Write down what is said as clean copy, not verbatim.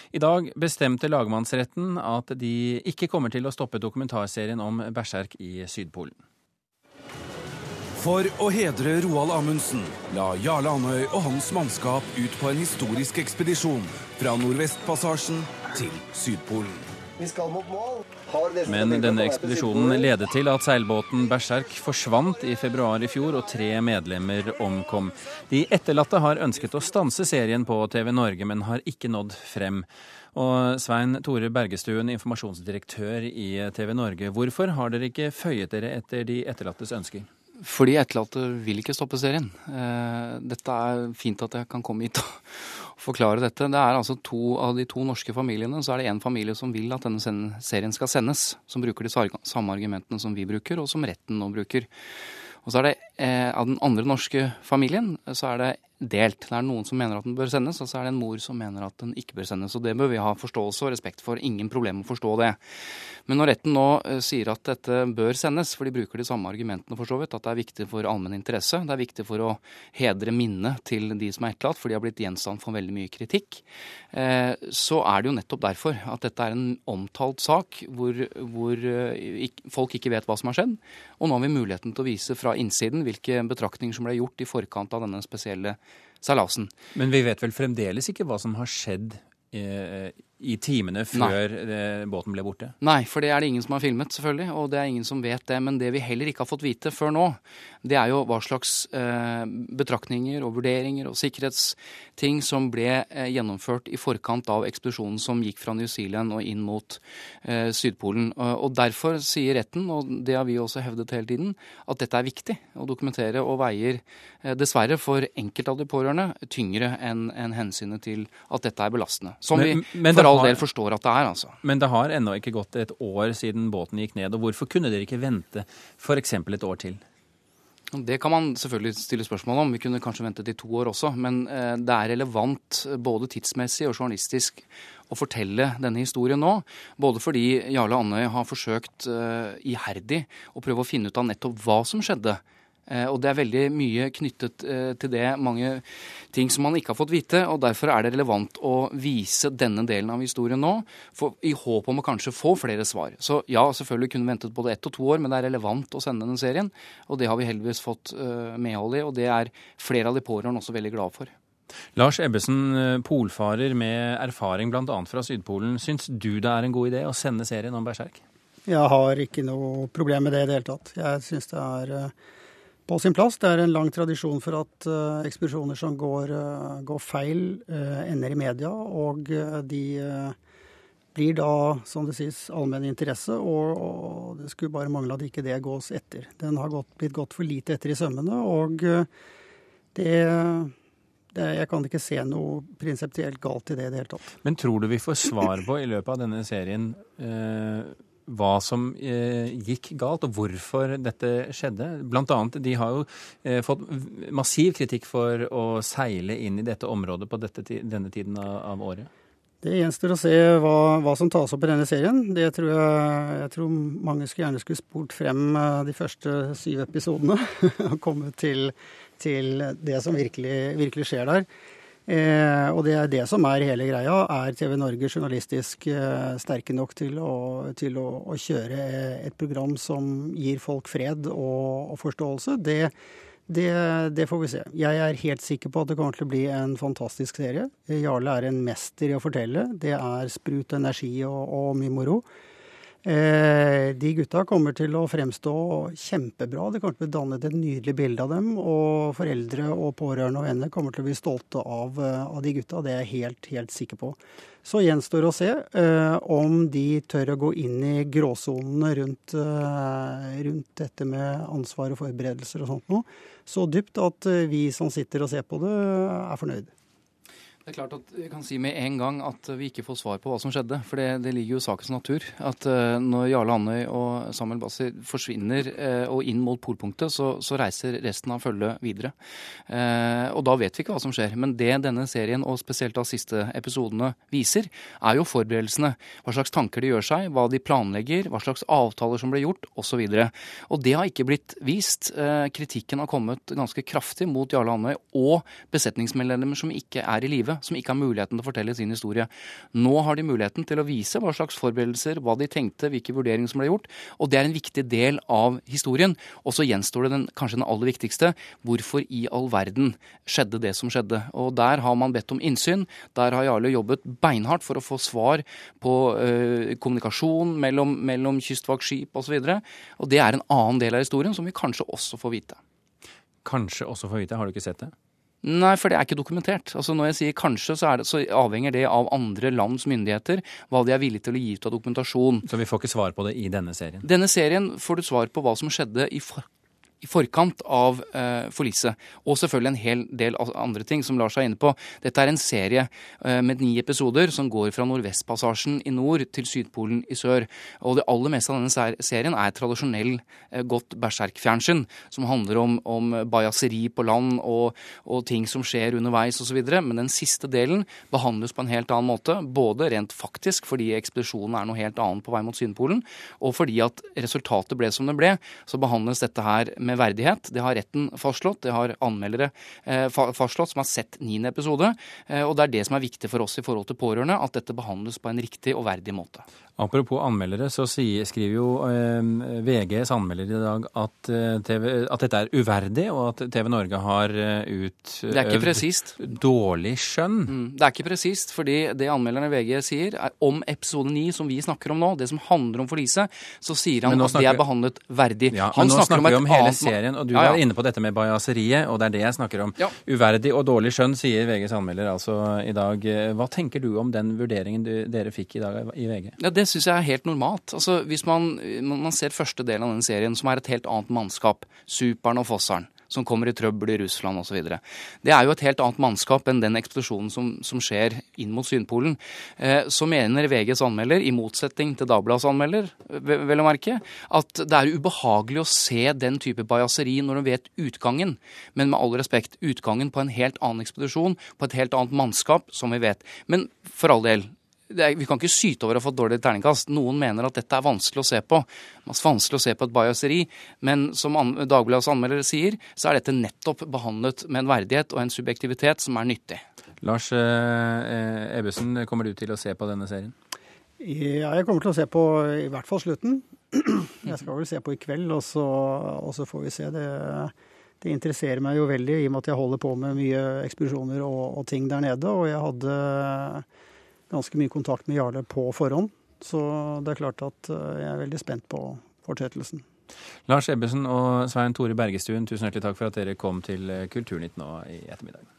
I dag bestemte lagmannsretten at de ikke kommer til å stoppe dokumentarserien om Berserk i Sydpolen. For å hedre Roald Amundsen la Jarle Andøy og hans mannskap ut på en historisk ekspedisjon fra Nordvestpassasjen til Sydpolen. Vi skal mot mål. Men denne ekspedisjonen ledet til at seilbåten Berserk forsvant i februar i fjor, og 3 medlemmer omkom. De etterlatte har ønsket å stanse serien på TV Norge, men har ikke nådd frem. Og Svein Tore Bergestuen, informasjonsdirektør i TV Norge, hvorfor har dere ikke føyet dere etter de etterlattes ønsker? Fordi etterlatte vil ikke stoppe serien. Dette er fint at jeg kan komme hit og forklare dette. Det er altså av de 2 norske familiene, så er det en familie som vil at denne serien skal sendes, som bruker de samme argumentene som vi bruker, og som retten nå bruker. Og så er det av den andre norske familien, så er det delt. Det er noen som mener at den bør sendes, og så er det en mor som mener at den ikke bør sendes. Og det bør vi ha forståelse og respekt for. Ingen problem å forstå det. Men når retten nå sier at dette bør sendes, for de bruker de samme argumentene for så vidt, at det er viktig for allmenn interesse, det er viktig for å hedre minnet til de som er etterlatt, for de har blitt gjenstand for veldig mye kritikk, så er det jo nettopp derfor at dette er en omtalt sak hvor folk ikke vet hva som har skjedd, og nå har vi muligheten til å vise fra innsiden hvilke betraktninger som ble gjort i forkant av denne spesielle seilasen. Men vi vet vel fremdeles ikke hva som har skjedd i timene før båten ble borte? Nei, for det er det ingen som har filmet, selvfølgelig, og det er ingen som vet det. Men det vi heller ikke har fått vite før nå, det er jo hva slags betraktninger og vurderinger og sikkerhetsting som ble gjennomført i forkant av ekspedisjonen som gikk fra New Zealand og inn mot Sydpolen. Og derfor sier retten, og det har vi også hevdet hele tiden, at dette er viktig å dokumentere og veier dessverre for enkelte av de pårørende tyngre enn hensynet til at dette er belastende. Som vi for all del forstår at det er, altså. Men det har ennå ikke gått et år siden båten gikk ned, og hvorfor kunne dere ikke vente for eksempel et år til? Det kan man selvfølgelig stille spørsmål om. Vi kunne kanskje ventet i 2 år også, men det er relevant både tidsmessig og journalistisk å fortelle denne historien nå, både fordi Jarle Andøy har forsøkt iherdig å prøve å finne ut av nettopp hva som skjedde. Og det er veldig mye knyttet til det, mange ting som man ikke har fått vite, og derfor er det relevant å vise denne delen av historien nå, i håp om å kanskje få flere svar. Så ja, selvfølgelig kunne vi ventet både 1 og 2 år, men det er relevant å sende denne serien, og det har vi heldigvis fått medhold i, og det er flere av de pårørende også veldig glad for. Lars Ebbesen, polfarer med erfaring blant annet fra Sydpolen, syns du det er en god idé å sende serien om Berserk? Jeg har ikke noe problem med det i det hele tatt. Jeg syns det er på sin plass. Det er en lang tradisjon for at ekspedisjoner som går feil, ender i media, og de blir da, som det sies, allmenn interesse, og det skulle bare mangle at ikke det gås etter. Den har blitt gått for lite etter i sømmene, og jeg kan ikke se noe prinsipielt galt i det i det hele tatt. Men tror du vi får svar på i løpet av denne serien hva som gikk galt, og hvorfor dette skjedde? Blant annet, de har jo fått massiv kritikk for å seile inn i dette området på denne tiden av året. Det gjenstår å se hva som tas opp i denne serien. Det tror jeg tror mange gjerne skulle spurt frem de første 7 episodene og komme til det som virkelig skjer der. Og det er det som er hele greia. Er TV Norge journalistisk sterke nok til å kjøre et program som gir folk fred og forståelse? Det får vi se. Jeg er helt sikker på at det kommer til å bli en fantastisk serie. Jarle er en mester i å fortelle. Det er sprut energi og mye moro. De gutta kommer til å fremstå kjempebra. Det kommer til å bli dannet et nydelig bilde av dem, og foreldre og pårørende og venner kommer til å bli stolte av de gutta. Det er jeg helt sikker på. Så gjenstår å se om de tør å gå inn i gråsonene rundt dette med ansvar og forberedelser og sånt noe, så dypt at vi som sitter og ser på det er fornøyd. Det er klart at jeg kan si med en gang at vi ikke får svar på hva som skjedde, for det ligger jo i sakens natur. At når Jarle Andøy og Samuel Bassi forsvinner og inn mot polpunktet, så reiser resten av følget videre. Og da vet vi ikke hva som skjer. Men det denne serien, og spesielt av siste episodene, viser, er jo forberedelsene. Hva slags tanker de gjør seg, hva de planlegger, hva slags avtaler som ble gjort, osv. Og det har ikke blitt vist. Kritikken har kommet ganske kraftig mot Jarle Andøy og besetningsmedlemmer som ikke er i live. som ikke har muligheten til å fortelle sin historie. Nå har de muligheten til å vise hva slags forberedelser, hva de tenkte, hvilke vurderinger som ble gjort, og det er en viktig del av historien. Og så gjenstår det kanskje den aller viktigste, hvorfor i all verden skjedde det som skjedde. Og der har man bedt om innsyn, der har Jarle jobbet beinhardt for å få svar på kommunikasjon mellom kystvaktskip og så videre. Og det er en annen del av historien som vi kanskje også får vite. Kanskje også får vite, har du ikke sett det? Nei, for det er ikke dokumentert. Altså når jeg sier kanskje, så avhenger det av andre lands myndigheter, hva de er villige til å gi ut av dokumentasjon. Så vi får ikke svar på det i denne serien? Denne serien får du svar på hva som skjedde i forkant av forliset. Og selvfølgelig en hel del andre ting som Lars er inne på. Dette er en serie med 9 episoder som går fra Nordvestpassasjen i nord til Sydpolen i sør. Og det aller meste av denne serien er tradisjonell godt berserkfjernsyn, som handler om bajaseri på land og ting som skjer underveis og så videre. Men den siste delen behandles på en helt annen måte, både rent faktisk fordi ekspedisjonen er noe helt annet på vei mot Sydpolen, og fordi at resultatet ble som det ble, så behandles dette her med verdighet. Det har retten fastslått, det har anmeldere fastslått som har sett 9. episode, og det er det som er viktig for oss i forhold til pårørende, at dette behandles på en riktig og verdig måte. Apropos anmeldere, så skriver jo VGs anmelder i dag at dette er uverdig, og at TV Norge har utøvd dårlig skjønn. Det er ikke presist, fordi det anmelderne VG sier er om episode 9 som vi snakker om nå, det som handler om forliset, så sier han at det er behandlet verdig. Ja, men nå snakker vi om hele serien, og du er inne på dette med bajaseriet, og det er det jeg snakker om. Ja. Uverdig og dårlig skjønn, sier VGs anmelder altså i dag. Hva tenker du om den vurderingen dere fikk i dag i VG? Ja, det synes jeg er helt normalt. Altså, hvis man ser første delen av den serien, som er et helt annet mannskap, Superen og Fosseren, som kommer i trøbbel i Russland og så videre. Det er jo et helt annet mannskap enn den ekspedisjonen som skjer inn mot Sydpolen. Så mener VGs anmelder, i motsetning til Dagbladets anmelder, vel å merke, at det er ubehagelig å se den type bajaseri når du vet utgangen. Men med all respekt, utgangen på en helt annen ekspedisjon, på et helt annet mannskap, som vi vet. Men for all del, vi kan ikke syte over å ha fått dårlig terningkast. Noen mener at dette er vanskelig å se på. Det er vanskelig å se på et bajaseri, men som Dagbladets anmelder sier, så er dette nettopp behandlet med en verdighet og en subjektivitet som er nyttig. Lars Ebbesen, kommer du til å se på denne serien? Ja, jeg kommer til å se på i hvert fall slutten. Jeg skal vel se på i kveld, og så får vi se det. Det interesserer meg jo veldig, i og med at jeg holder på med mye ekspedisjoner og ting der nede, og jeg hadde ganske mye kontakt med Jarle på forhånd, så det er klart at jeg er veldig spent på fortsettelsen. Lars Ebbesen og Svein Tore Bergestuen, tusen hjertelig takk for at dere kom til Kulturnytt nå i ettermiddag.